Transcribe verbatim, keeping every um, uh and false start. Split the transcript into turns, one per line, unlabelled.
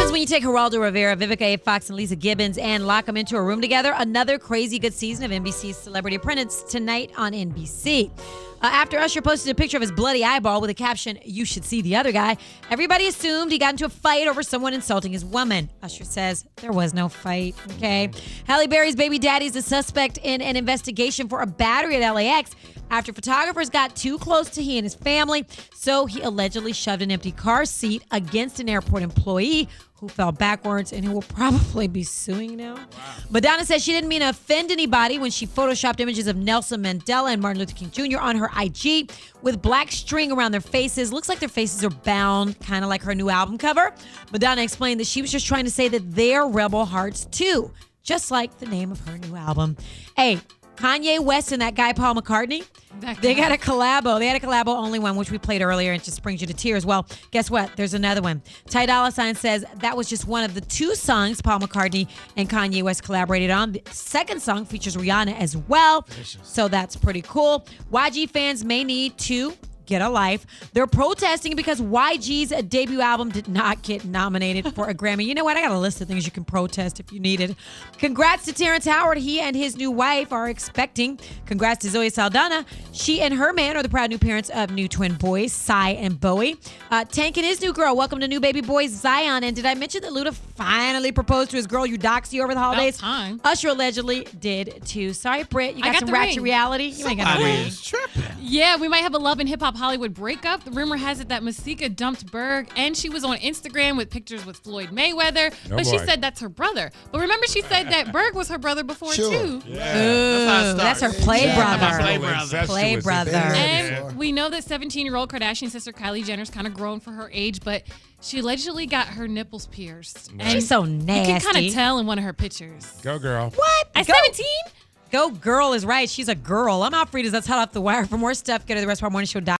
happens when you take Geraldo Rivera, Vivica A. Fox, and Lisa Gibbons and lock them into a room together? Another crazy good season of N B C's Celebrity Apprentice tonight on N B C. Uh, after Usher posted a picture of his bloody eyeball with a caption, "You should see the other guy," everybody assumed he got into a fight over someone insulting his woman. Usher says there was no fight, okay? Halle Berry's baby daddy is a suspect in an investigation for a battery at L A X after photographers got too close to he and his family, so he allegedly shoved an empty car seat against an airport employee who fell backwards and who will probably be suing now. Wow. Madonna says she didn't mean to offend anybody when she photoshopped images of Nelson Mandela and Martin Luther King Junior on her I G with black string around their faces. Looks like their faces are bound, kind of like her new album cover. Madonna explained that she was just trying to say that they're rebel hearts too, just like the name of her new album. Hey, Kanye West and that guy Paul McCartney, they got a collabo. They had a collabo only one, which we played earlier, and it just brings you to tears. Well, guess what? There's another one. Ty Dolla $ign says that was just one of the two songs Paul McCartney and Kanye West collaborated on. The second song features Rihanna as well, Delicious. So that's pretty cool. Y G fans may need to get a life. They're protesting because Y G's debut album did not get nominated for a Grammy. You know what? I got a list of things you can protest if you need it. Congrats to Terrence Howard. He and his new wife are expecting. Congrats to Zoe Saldana. She and her man are the proud new parents of new twin boys, Cy and Bowie. Uh, Tank and his new girl welcome to new baby boy Zion. And did I mention that Luda finally proposed to his girl Eudoxie over the holidays?
About time.
Usher allegedly did too. Sorry, Britt. You got,
got
some
the
ratchet
ring.
reality. You ain't got no
Somebody
ring.
is tripping.
Yeah, we might have a Love and Hip Hop Hollywood breakup. The rumor has it that Masika dumped Berg, and she was on Instagram with pictures with Floyd Mayweather,
Oh,
but she
boy.
said that's her brother. But remember, she said that Berg was her brother before,
Sure.
too.
Yeah.
Ooh,
That's how it
that's her
starts.
play
Yeah.
brother.
Play
brother.
Play brother.
And
Yeah.
we know that seventeen-year-old Kardashian sister Kylie Jenner's kind of grown for her age, but she allegedly got her nipples pierced. And
She's so
you
nasty.
can kind of tell in one of her pictures.
Go, girl.
What?
At
Go-
seventeen?
Go girl is right. She's a girl. I'm out free. That's hot off the wire. For more stuff, go to the Rest of Our Morning Show.